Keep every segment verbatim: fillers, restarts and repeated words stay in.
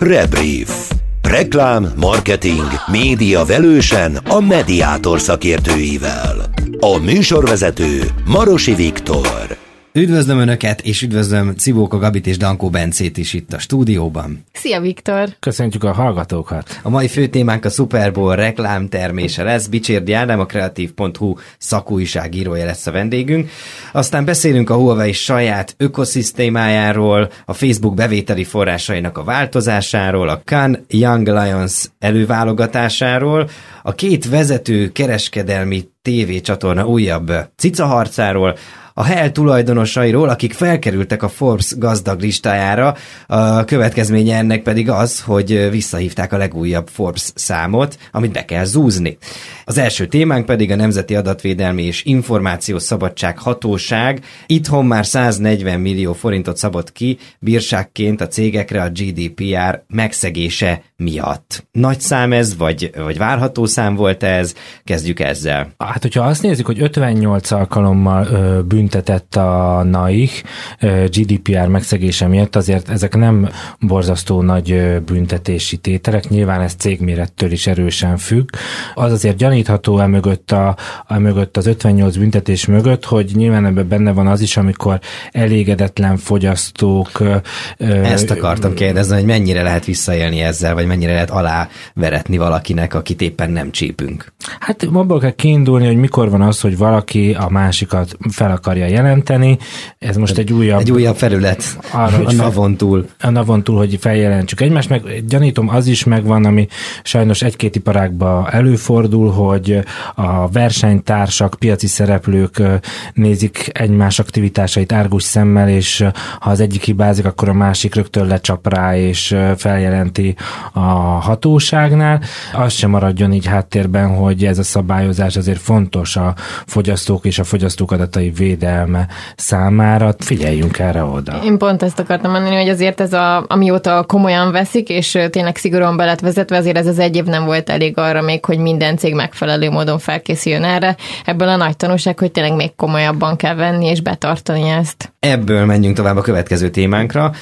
Rebrief. Reklám, marketing, média velősen a Mediátor szakértőivel. A műsorvezető Marosi Viktor. Üdvözlöm Önöket, és üdvözlöm Cibóka Gabit és Dankó Bencét is itt a stúdióban. Szia Viktor! Köszöntjük a hallgatókat! A mai fő témánk a Super Bowl reklámtermése lesz. Bicsérdi Ádám, a kreatív pont hu szakújságírója lesz a vendégünk. Aztán beszélünk a Huawei saját ökoszisztémájáról, a Facebook bevételi forrásainak a változásáról, a Cannes Young Lions előválogatásáról, a két vezető kereskedelmi tévécsatorna újabb cicaharcáról, a Hell tulajdonosairól, akik felkerültek a Forbes gazdag listájára. A következménye ennek pedig az, hogy visszahívták a legújabb Forbes számot, amit be kell zúzni. Az első témánk pedig a Nemzeti Adatvédelmi és Információs Szabadság Hatóság. Itthon már száznegyven millió forintot szabott ki bírságként a cégekre a gé dé pé er megszegése miatt. Nagy szám ez, vagy, vagy várható szám volt ez? Kezdjük ezzel. Hát, hogyha azt nézzük, hogy ötvennyolc alkalommal ö, büntetett a naik ö, gé dé pé er megszegése miatt, azért ezek nem borzasztó nagy ö, büntetési tételek, nyilván ez cégmérettől is erősen függ. Az azért gyanítható emögött, a, emögött az ötvennyolc büntetés mögött, hogy nyilván ebben benne van az is, amikor elégedetlen fogyasztók... Ö, Ezt akartam kérdezni, hogy mennyire lehet visszaélni ezzel, vagy mennyire lehet aláveretni valakinek, akit éppen nem csípünk. Hát abból kell kiindulni, hogy mikor van az, hogy valaki a másikat fel akarja jelenteni. Ez most egy újabb... Egy újabb felület arra, a navon túl. A navon túl, hogy feljelentsük egymást, meg gyanítom az is megvan, ami sajnos egy-két iparágban előfordul, hogy a versenytársak, piaci szereplők nézik egymás aktivitásait árgus szemmel, és ha az egyik hibázik, akkor a másik rögtön lecsap rá, és feljelenti a hatóságnál. Az sem maradjon így háttérben, hogy ez a szabályozás azért fontos a fogyasztók és a fogyasztók adatai védelme számára. Figyeljünk erre oda. Én pont ezt akartam mondani, hogy azért ez a, amióta komolyan veszik, és tényleg szigorúan be lett vezetve, azért ez az egy év nem volt elég arra még, hogy minden cég megfelelő módon felkészüljön erre. Ebből a nagy tanulság, hogy tényleg még komolyabban kell venni és betartani ezt. Ebből menjünk tovább a következő témánkra.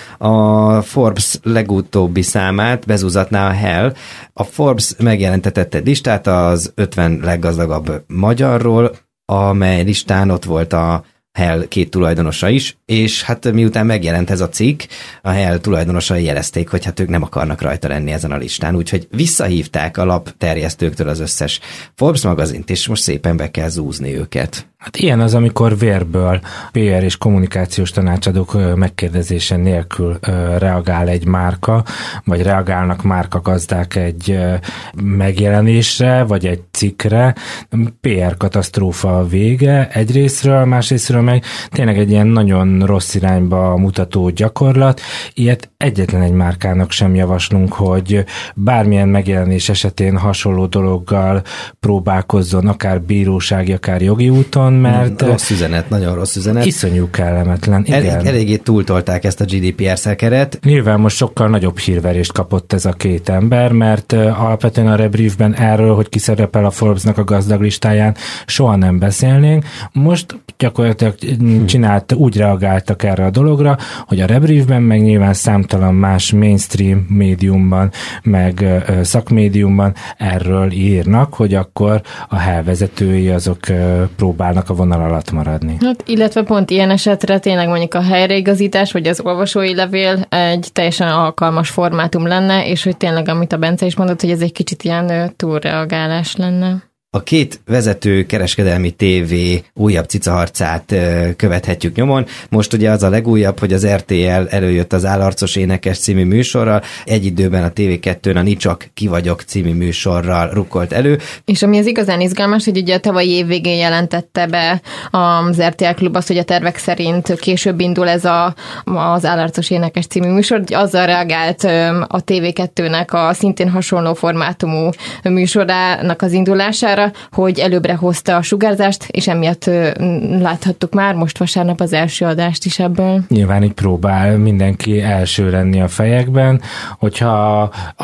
A Forbes legutóbbi számát bezúzatná a Hell. A Forbes megjelentetett egy listát az ötven leggazdagabb magyarról, amely listán ott volt a Hell két tulajdonosa is, és hát miután megjelent ez a cikk, a Hell tulajdonosai jelezték, hogy hát ők nem akarnak rajta lenni ezen a listán, úgyhogy visszahívták a lapterjesztőktől az összes Forbes magazint, és most szépen be kell zúzni őket. Hát ilyen az, amikor vérből pé er és kommunikációs tanácsadók megkérdezése nélkül reagál egy márka, vagy reagálnak márkagazdák egy megjelenésre, vagy egy cikkre. pé er katasztrófa a vége egyrészről, másrészről meg tényleg egy ilyen nagyon rossz irányba mutató gyakorlat. Ilyet egyetlen egy márkának sem javaslunk, hogy bármilyen megjelenés esetén hasonló dologgal próbálkozzon, akár bírósági, akár jogi úton, mert rossz üzenet, nagyon rossz üzenet. Iszonyú kellemetlen. Igen. Elég, eléggé túltolták ezt a gé dé pé er szekeret. Nyilván most sokkal nagyobb hírverést kapott ez a két ember, mert uh, alapvetően a rebriefben erről, hogy kiszerepel a Forbesnak a gazdag listáján, soha nem beszélnénk. Most gyakorlatilag csinált, úgy reagáltak erre a dologra, hogy a rebriefben, meg nyilván számtalan más mainstream médiumban, meg uh, szakmédiumban erről írnak, hogy akkor a Hell vezetői azok uh, próbálnak a vonal alatt maradni. Hát, illetve pont ilyen esetre tényleg mondjuk a helyreigazítás, vagy az olvasói levél egy teljesen alkalmas formátum lenne, és hogy tényleg, amit a Bence is mondott, hogy ez egy kicsit ilyen túlreagálás lenne. A két vezető kereskedelmi tévé újabb cicaharcát követhetjük nyomon. Most ugye az a legújabb, hogy az er té el előjött az Állarcos énekes című műsorral, egy időben a té vé kettőn a Nicsak ki vagyok című műsorral rukkolt elő. És ami az igazán izgalmas, hogy ugye a tavalyi év végén jelentette be az er té el Klub azt, hogy a tervek szerint később indul ez a, az Állarcos énekes című műsor, hogy azzal reagált a té vé kettőnek a szintén hasonló formátumú műsorának az indulására, arra, hogy előbbre hozta a sugárzást, és emiatt láthattuk már most vasárnap az első adást is ebből. Nyilván így próbál mindenki első lenni a fejekben, hogyha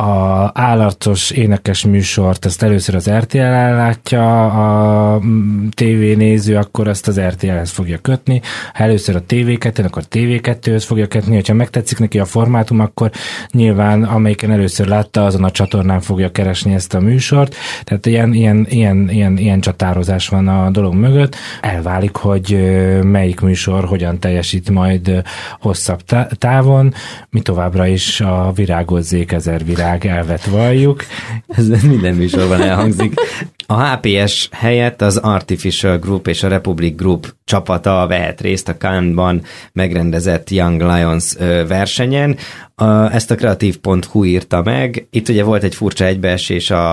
a állarcos énekes műsort ezt először az er té el látja a tévénéző, akkor azt az er té elhez fogja kötni, ha először a té vé kettőn, akkor té vé kettőhöz fogja kötni, hogyha megtetszik neki a formátum, akkor nyilván amelyiken először látta, azon a csatornán fogja keresni ezt a műsort, tehát ilyen, ilyen, ilyen, ilyen, ilyen csatározás van a dolog mögött. Elválik, hogy melyik műsor hogyan teljesít majd hosszabb távon. Mi továbbra is a virágozzék ezer virág elvet valljuk. Ez minden műsorban elhangzik. A há pé es helyett az Artificial Group és a Republic Group csapata vehet részt a Cannes-ban megrendezett Young Lions versenyen. Ezt a kreatív pont hú írta meg. Itt ugye volt egy furcsa egybeesés a,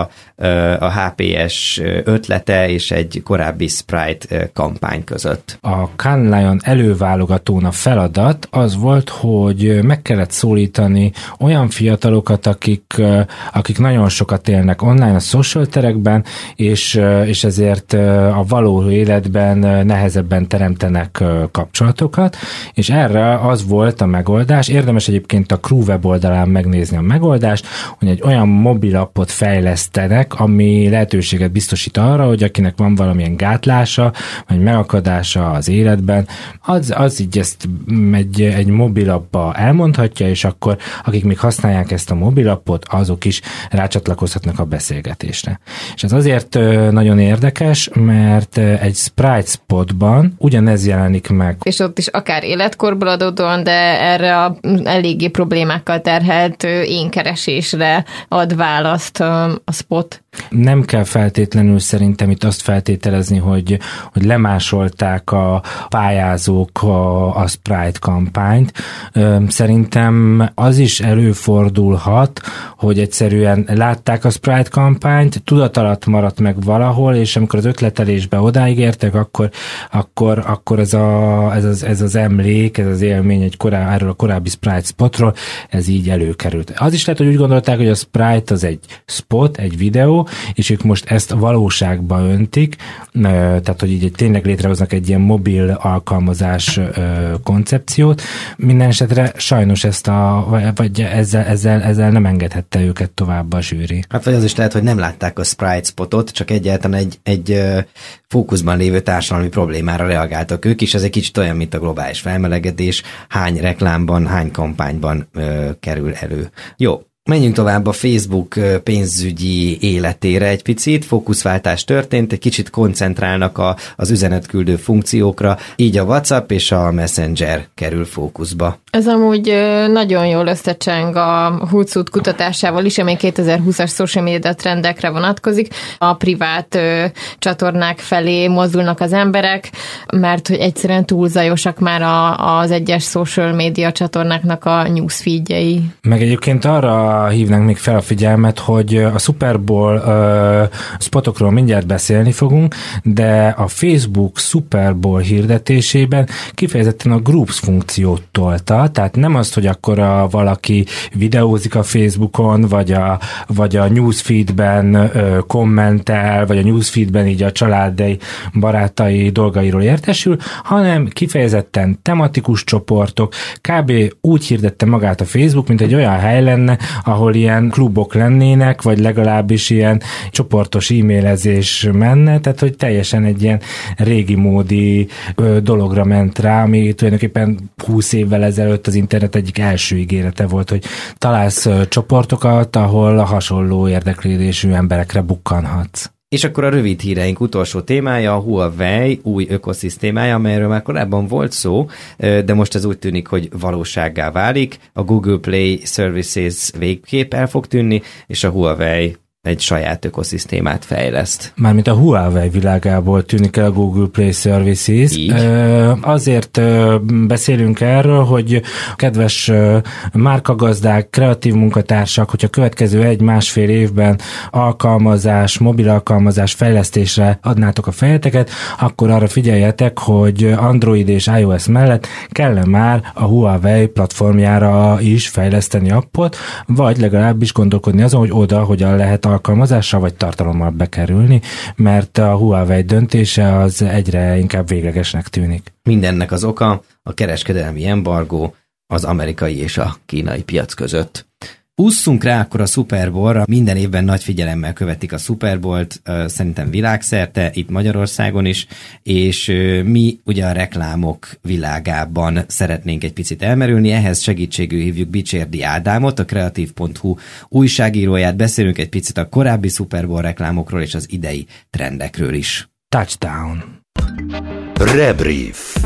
a há pé es ötlete és egy korábbi Sprite kampány között. A Cannes Lion előválogatón a feladat az volt, hogy meg kellett szólítani olyan fiatalokat, akik, akik nagyon sokat élnek online a social terekben, és, és ezért a való életben nehezebben teremtenek kapcsolatokat, és erre az volt a megoldás. Érdemes egyébként a Crew weboldalán megnézni a megoldást, hogy egy olyan mobilappot fejlesztenek, ami lehetőséget biztosít arra, hogy akinek van valamilyen gátlása, vagy megakadása az életben, az, az így ezt egy, egy mobilapba elmondhatja, és akkor akik még használják ezt a mobilappot, azok is rácsatlakozhatnak a beszélgetésre. És ez azért nagyon érdekes, mert egy Sprite Spotban ugyanez jelenik meg. És ott is akár életkorból adódóan, de erre a eléggé problémákkal terhelt énkeresésre ad választ a spot. Nem kell feltétlenül szerintem itt azt feltételezni, hogy, hogy lemásolták a pályázók a, a Sprite kampányt. Szerintem az is előfordulhat, hogy egyszerűen látták a Sprite kampányt, tudat alatt maradt meg valahol, és amikor az ötletelésbe odáig értek, akkor, akkor, akkor ez, a, ez, az, ez az emlék, ez az élmény egy korá, erről a korábbi Sprite spotról, ez így előkerült. Az is lehet, hogy úgy gondolták, hogy a Sprite az egy spot, egy videó, és ők most ezt a valóságba öntik, tehát, hogy így tényleg létrehoznak egy ilyen mobil alkalmazás koncepciót. Minden esetre sajnos ezt a, vagy ezzel, ezzel, ezzel nem engedhette őket tovább a zsűri. Hát vagy az is lehet, hogy nem látták a Sprite spotot, csak egyáltalán egy, egy fókuszban lévő társadalmi problémára reagáltak ők is. Ez egy kicsit olyan, mint a globális felmelegedés, hány reklámban, hány kampányban ö, kerül elő. Jó. Menjünk tovább a Facebook pénzügyi életére egy picit, fókuszváltás történt, egy kicsit koncentrálnak a, az üzenetküldő funkciókra, így a WhatsApp és a Messenger kerül fókuszba. Ez amúgy nagyon jól összecseng a Hootsuite kutatásával is, ami kétezer-húszas social media trendekre vonatkozik. A privát ö, csatornák felé mozdulnak az emberek, mert hogy egyszerűen túl zajosak már a, az egyes social media csatornáknak a newsfeedjei. Meg egyébként arra hívnánk még fel a figyelmet, hogy a Super Bowl uh, spotokról mindjárt beszélni fogunk, de a Facebook Super Bowl hirdetésében kifejezetten a Groups funkciót tolta, tehát nem azt, hogy akkor a, valaki videózik a Facebookon, vagy a, vagy a newsfeedben uh, kommentel, vagy a newsfeedben így a családi, barátai dolgairól értesül, hanem kifejezetten tematikus csoportok, kb. Úgy hirdette magát a Facebook, mint egy olyan hely lenne, ahol ilyen klubok lennének, vagy legalábbis ilyen csoportos e-mailezés menne, tehát hogy teljesen egy ilyen régi módi ö, dologra ment rá, ami tulajdonképpen húsz évvel ezelőtt az internet egyik első ígérete volt, hogy találsz ö, csoportokat, ahol a hasonló érdeklődésű emberekre bukkanhatsz. És akkor a rövid híreink utolsó témája a Huawei új ökoszisztémája, amelyről már korábban volt szó, de most ez úgy tűnik, hogy valósággá válik. A Google Play Services végképp el fog tűnni, és a Huawei egy saját ökoszisztémát fejleszt. Mármint a Huawei világából tűnik el a Google Play Services. Így. Azért beszélünk erről, hogy kedves márkagazdák, kreatív munkatársak, hogyha következő egy-másfél évben alkalmazás, mobil alkalmazás fejlesztésre adnátok a fejeteket, akkor arra figyeljetek, hogy Android és iOS mellett kellene már a Huawei platformjára is fejleszteni appot, vagy legalábbis gondolkodni azon, hogy oda hogyan lehet alkalmazással vagy tartalommal bekerülni, mert a Huawei döntése az egyre inkább véglegesnek tűnik. Mindennek az oka a kereskedelmi embargó az amerikai és a kínai piac között. Ússzunk rá akkor a Super Bowl-ra. Minden évben nagy figyelemmel követik a Super Bowl-t, szerintem világszerte, itt Magyarországon is, és mi ugye a reklámok világában szeretnénk egy picit elmerülni, ehhez segítségül hívjuk Bicsérdi Ádámot, a kreatív pont hu újságíróját, beszélünk egy picit a korábbi Super Bowl reklámokról és az idei trendekről is. Touchdown. Rebrief.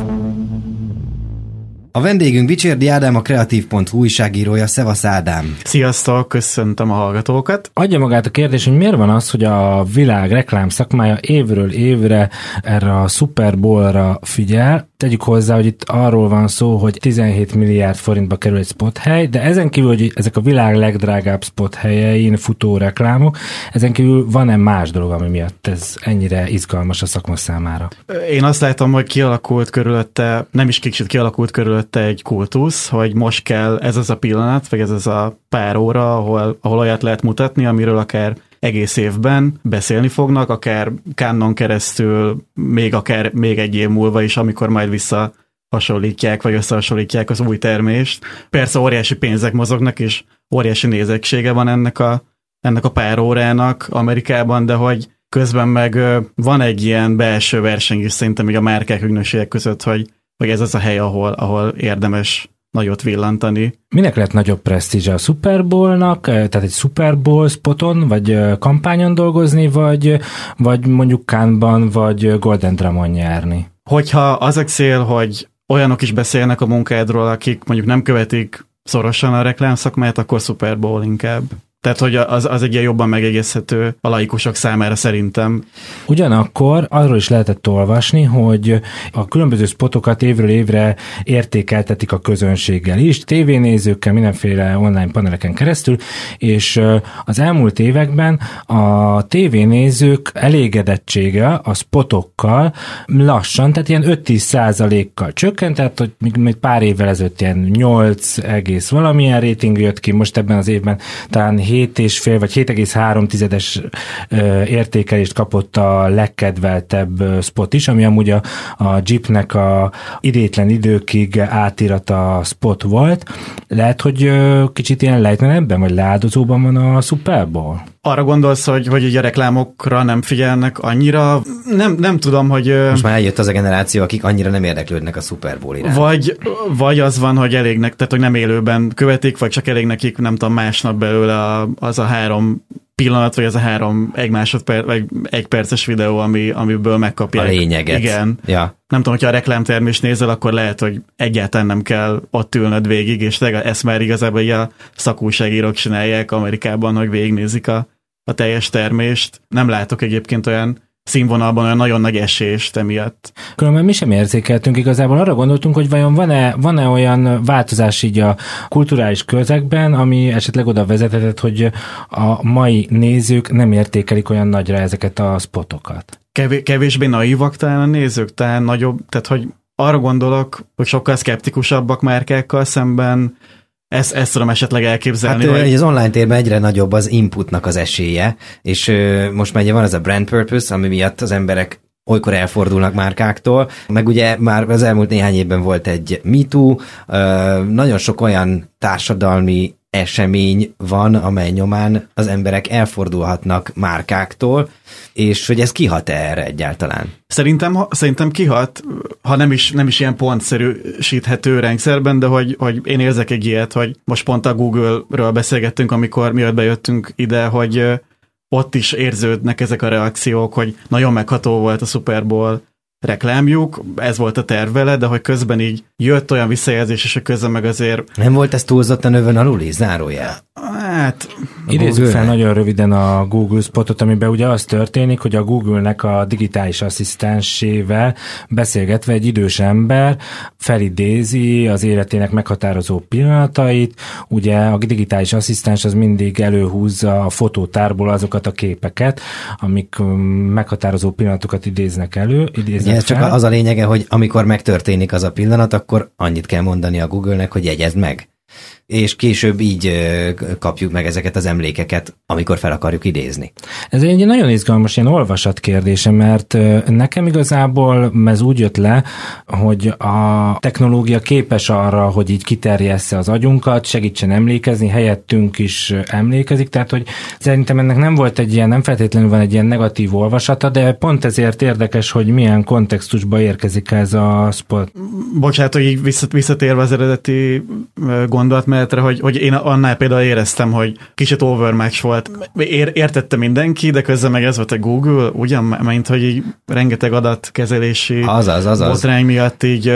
A vendégünk Bicsérdi Ádám, a kreatív pont hu újságírója. Szevasz Ádám! Sziasztok, köszöntöm a hallgatókat! Adja magát a kérdés, hogy miért van az, hogy a világ reklám szakmája évről évre erre a Super Bowl-ra figyel. Tegyük hozzá, hogy itt arról van szó, hogy tizenhét milliárd forintba kerül egy spothely, de ezen kívül, hogy ezek a világ legdrágább spothelyein futó reklámok, ezen kívül van-e más dolog, ami miatt ez ennyire izgalmas a szakma számára? Én azt látom, hogy kialakult körülötte, nem is kicsit kialakult körülötte egy kultusz, hogy most kell ez az a pillanat, vagy ez az a pár óra, ahol, ahol olyat lehet mutatni, amiről akár egész évben beszélni fognak, akár Cannes-on keresztül, még akár még egy év múlva is, amikor majd vissza hasonlítják, vagy összehasonlítják az új termést. Persze óriási pénzek mozognak, és óriási nézettsége van ennek a, ennek a pár órának Amerikában, de hogy közben meg van egy ilyen belső verseny is szerintem még a márkák ügynökségek között, hogy, hogy ez az a hely, ahol, ahol érdemes nagyot villantani. Minek lett nagyobb presztízse a Super Bowl-nak, tehát egy Super Bowl spoton, vagy kampányon dolgozni, vagy, vagy mondjuk Cannes-ban, vagy Golden Dramon nyerni? Hogyha az a cél, hogy olyanok is beszélnek a munkádról, akik mondjuk nem követik szorosan a reklámszakmát, akkor Super Bowl inkább. Tehát, hogy az, az egy ilyen jobban megegészhető a laikusok számára szerintem. Ugyanakkor arról is lehetett olvasni, hogy a különböző spotokat évről évre értékeltetik a közönséggel is, tévénézőkkel, mindenféle online paneleken keresztül, és az elmúlt években a tévénézők elégedettsége a spotokkal lassan, tehát ilyen öt-tíz százalékkal csökkent, tehát hogy még pár évvel ezelőtt ilyen nyolc egész valamilyen rating jött ki, most ebben az évben talán hét és fél vagy hét egész három tizedes értékelést kapott a legkedveltebb spot is, ami amúgy a, a Jeepnek a idétlen időkig átirata spot volt. Lehet, hogy kicsit ilyen lejtmenebben vagy leáldozóban van a Super Bowl? Arra gondolsz, hogy, hogy a reklámokra nem figyelnek annyira? Nem, nem tudom, hogy... Most már eljött az a generáció, akik annyira nem érdeklődnek a Super Bowl iránt. Vagy, vagy az van, hogy elégnek, tehát hogy nem élőben követik, vagy csak elég nekik, nem tudom, másnap belőle a, az a három pillanat, vagy az a három egy másodperc, vagy egy perces videó, ami, amiből megkapják. A lényeget. Igen. Ja. Nem tudom, hogyha a reklámtermést nézel, akkor lehet, hogy egyáltalán nem kell ott ülnöd végig, és ezt már igazából a szakújságírók csinálják Amerikában, hogy végignézik a, a teljes termést. Nem látok egyébként olyan színvonalban olyan nagyon nagy esést emiatt. Különben mi sem érzékeltünk, igazából arra gondoltunk, hogy vajon van-e, van-e olyan változás így a kulturális közegben, ami esetleg oda vezetett, hogy a mai nézők nem értékelik olyan nagyra ezeket a spotokat. Kevés, kevésbé naívak talán a nézők, talán nagyobb, tehát hogy arra gondolok, hogy sokkal szkeptikusabbak márkákkal szemben. Ezt, ezt tudom esetleg elképzelni. Hát vagy... az online térben egyre nagyobb az inputnak az esélye, és ö, most már ugye van ez a brand purpose, ami miatt az emberek olykor elfordulnak márkáktól, meg ugye már az elmúlt néhány évben volt egy MeToo, ö, nagyon sok olyan társadalmi esemény van, amely nyomán az emberek elfordulhatnak márkáktól, és hogy ez kihat-e erre egyáltalán? Szerintem, szerintem kihat, ha nem is, nem is ilyen pontszerűsíthető rendszerben, de hogy, hogy én érzek egy ilyet, hogy most pont a Google-ről beszélgettünk, amikor miatt bejöttünk ide, hogy ott is érződnek ezek a reakciók, hogy nagyon megható volt a Super Bowl reklámjuk, ez volt a terv vele, de hogy közben így jött olyan visszajelzés, és a közben meg azért... Nem volt ez túlzottan övön alul is, zárójel? Hát... Idézzük fel nagyon röviden a Google spotot, amiben ugye az történik, hogy a Google-nek a digitális asszisztensével beszélgetve egy idős ember felidézi az életének meghatározó pillanatait. Ugye a digitális asszisztens az mindig előhúzza a fotótárból azokat a képeket, amik meghatározó pillanatokat idéznek elő. Idéznek ez csak az a lényege, hogy amikor megtörténik az a pillanat, akkor annyit kell mondani a Google-nek, hogy jegyezd meg. és később így kapjuk meg ezeket az emlékeket, amikor fel akarjuk idézni. Ez egy nagyon izgalmas ilyen olvasat kérdése, mert nekem igazából ez úgy jött le, hogy a technológia képes arra, hogy így kiterjessze az agyunkat, segítsen emlékezni, helyettünk is emlékezik, tehát hogy szerintem ennek nem volt egy ilyen, nem feltétlenül van egy ilyen negatív olvasata, de pont ezért érdekes, hogy milyen kontextusba érkezik ez a spot. Bocsánat, hogy így visszatérve az eredeti gondolatmenetre, hogy, hogy én annál például éreztem, hogy kicsit overmatch volt. Ér, értette mindenki, de közben meg ez volt a Google, ugyan, mint hogy így rengeteg adatkezelési azaz, azaz. botrány miatt így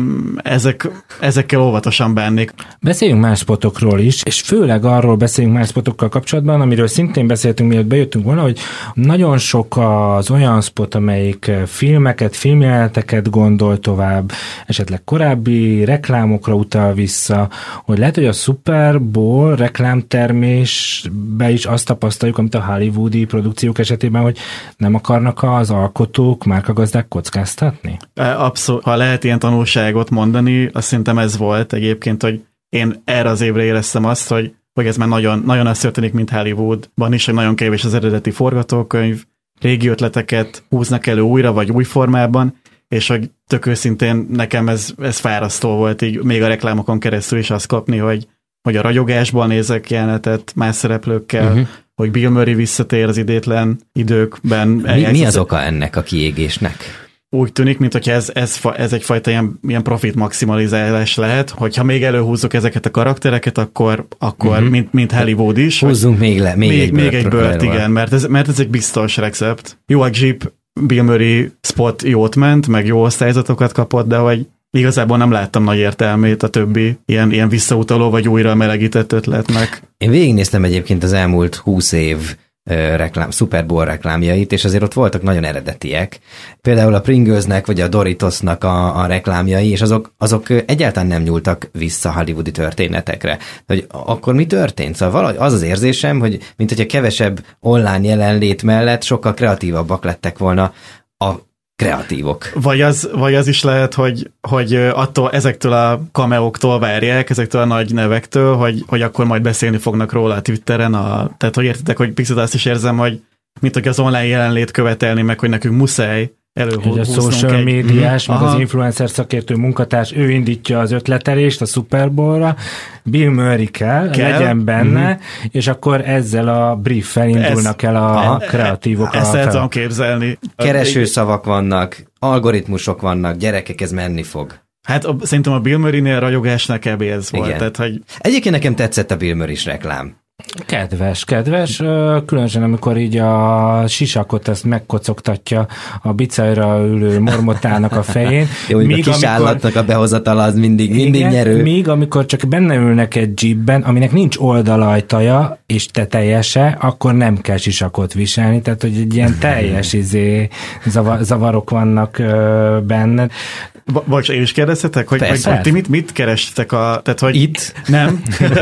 ezek, ezekkel óvatosan bánnék. Beszéljünk más spotokról is, és főleg arról beszéljünk más spotokkal kapcsolatban, amiről szintén beszéltünk, mielőtt bejöttünk volna, hogy nagyon sok az olyan spot, amelyik filmeket, filmjeleneteket gondol tovább, esetleg korábbi reklámokra utal vissza, hogy lehet, hogy a Super Bowl reklámtermésbe is azt tapasztaljuk, amit a hollywoodi produkciók esetében, hogy nem akarnak az alkotók, márkagazdák kockáztatni? Abszolút. Ha lehet ilyen tanulságot mondani, azt szerintem ez volt egyébként, hogy én erre az évre éreztem azt, hogy, hogy ez már nagyon, nagyon azt történik, mint Hollywoodban is, hogy nagyon kevés az eredeti forgatókönyv, régi ötleteket húznak elő újra, vagy új formában, és hogy tök őszintén nekem ez, ez fárasztó volt, így még a reklámokon keresztül is azt kapni, hogy, hogy a ragyogásból nézek jelenetet más szereplőkkel, uh-huh. hogy Bill Murray visszatér az idétlen időkben. Mi, mi az oka ennek a kiégésnek? Úgy tűnik, mint hogy ez, ez, ez egyfajta ilyen, ilyen profit maximalizálás lehet, hogyha még előhúzzuk ezeket a karaktereket, akkor, akkor uh-huh. mint, mint Hollywood is. Húzzunk még le, még, még egy még bört. egy bört, igen, mert ez, mert ez egy biztos recept. Jó, a Jeep Bill Murray spot jót ment, meg jó osztályzatokat kapott, de hogy igazából nem láttam nagy értelmét a többi ilyen, ilyen visszautaló vagy újra melegített ötletnek. Én végignéztem egyébként az elmúlt húsz év reklám, Super Bowl reklámjait, és azért ott voltak nagyon eredetiek. Például a Pringlesnek vagy a Doritosnak a, a reklámjai, és azok, azok egyáltalán nem nyúltak vissza hollywoodi történetekre. Hogy akkor mi történt? Szóval valahogy az az érzésem, hogy mint hogyha kevesebb online jelenlét mellett sokkal kreatívabbak lettek volna a kreatívok. Vagy az, vagy az is lehet, hogy, hogy attól, ezektől a cameóktól várják, ezektől a nagy nevektől, hogy, hogy akkor majd beszélni fognak róla a Twitteren. A, tehát, hogy értitek, hogy picit azt is érzem, hogy mint hogy az online jelenlét követelni meg, hogy nekünk muszáj előhúznunk egy. A social médiás, meg Aha. az influencer szakértő munkatárs, ő indítja az ötletelést a Super Bowl-ra, Bill Murray kell, kell. legyen benne, mm-hmm. és akkor ezzel a brief-fel indulnak ez, el a aha. kreatívok. Ezt el tudom képzelni. Keresőszavak vannak, algoritmusok vannak, gyerekek, ez menni fog. Hát a, szerintem a Bill Murray-nél ragyogásnak kb. Ez volt. Tehát, hogy... Egyébként nekem tetszett a Bill Murray-s reklám. Kedves, kedves, különösen amikor így a sisakot ezt megkocogtatja a bicajra ülő mormotának a fején. Jó, míg a kis amikor, állatnak a behozatala az mindig, mindig igen, nyerő. Míg amikor csak benne ülnek egy jeepben, aminek nincs oldalajtaja és tetejese, akkor nem kell sisakot viselni, tehát hogy egy ilyen teljes izé, zavar, zavarok vannak ö, benne. Bocs, én is kérdeztetek, hogy, hogy, hogy ti mit, mit kerestek a... Tehát, hogy itt? Nem.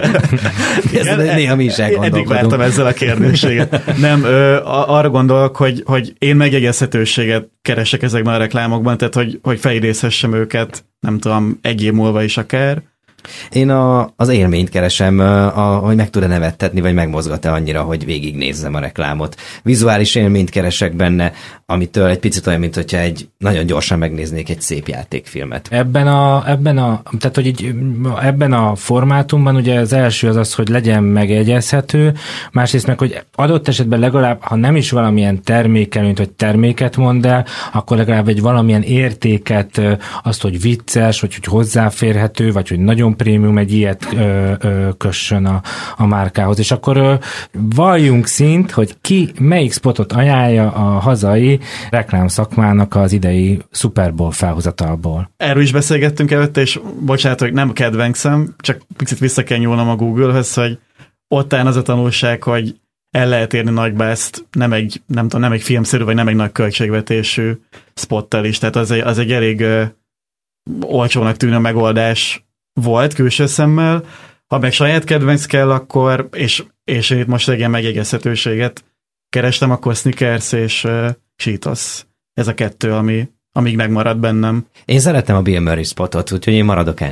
Ez néha mi is elgondolkodunk. Eddig vártam ezzel a kérdéséget. Nem, ö, arra gondolok, hogy, hogy én megjegyezhetőséget keresek ezekben a reklámokban, tehát hogy, hogy felidézhessem őket, nem tudom, egy év múlva is akár. Én a, az élményt keresem, a, hogy meg tud-e nevettetni, vagy megmozgat-e annyira, hogy végignézzem a reklámot. Vizuális élményt keresek benne, amitől egy picit olyan, mint hogyha egy nagyon gyorsan megnéznék egy szép játékfilmet. Ebben a, ebben a, tehát, hogy így, ebben a formátumban ugye az első az az, hogy legyen megjegyezhető, másrészt meg, hogy adott esetben legalább, ha nem is valamilyen termékelőnyt, vagy terméket mond el, akkor legalább egy valamilyen értéket, azt, hogy vicces, vagy hogy hozzáférhető, vagy hogy nagyon prémium, egy ilyet ö, ö, kössön a, a márkához. És akkor ö, valljunk szint, hogy ki melyik spotot ajánlja a hazai reklámszakmának az idei Super Bowl felhozatalból. Erről is beszélgettünk előtte, és bocsánat, hogy nem kedvencem, csak picit vissza kell nyúlnom a Google-höz, hogy ott áll az a tanulság, hogy el lehet érni nagyba ezt nem egy, nem tudom, nem egy filmszerű, vagy nem egy nagy költségvetésű spottal is. Tehát az egy, az egy elég ö, olcsónak tűnő megoldás volt külső szemmel, ha meg saját kedvenc kell, akkor, és, és én itt most egy ilyen megjegyezhetőséget kerestem, akkor Snickers és uh, Cheetos. Ez a kettő, ami, amíg megmarad bennem. Én szeretem a Bill Murray spotot, úgyhogy én maradok ennél.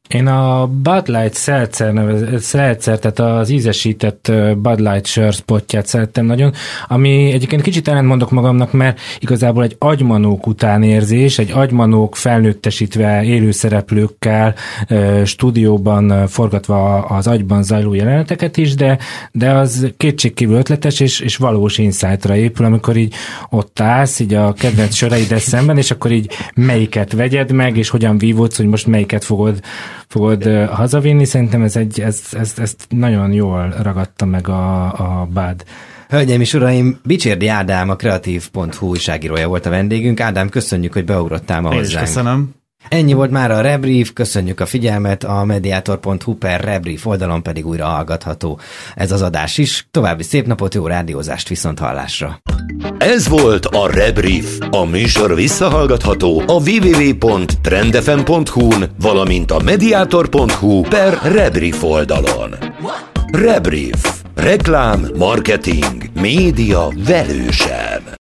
Én a Bud Light Seltzer, nevez, Seltzer, tehát az ízesített Bud Light sör spotját szerettem nagyon, ami egyébként kicsit ellentmondok magamnak, mert igazából egy agymanók utánérzés, egy agymanók felnőttesítve élőszereplőkkel, stúdióban forgatva az agyban zajló jeleneteket is, de, de az kétségkívül ötletes és, és valós insightra épül, amikor így ott állsz, így a kedvenc söreiddel szemben, és akkor így melyiket vegyed meg, és hogyan vívódsz, hogy most melyiket fogod fogod uh, hazavinni. Szerintem ez egy, ez, ez, ez nagyon jól ragadta meg a, a Bud. Hölgyeim és uraim, Bicsérdi Ádám, a kreatív pont hu újságírója volt a vendégünk. Ádám, köszönjük, hogy beugrottál ma hozzánk. Én is köszönöm. Ennyi volt már a Rebrief, köszönjük a figyelmet, a mediator pont hu per Rebrief oldalon pedig újra hallgatható ez az adás is. További szép napot, jó rádiózást, viszont hallásra. Ez volt a Rebrief. A műsor visszahallgatható a double-u double-u double-u pont trendfm pont hu-n, valamint a mediator pont hu per Rebrief oldalon. Rebrief. Reklám, marketing, média velősen.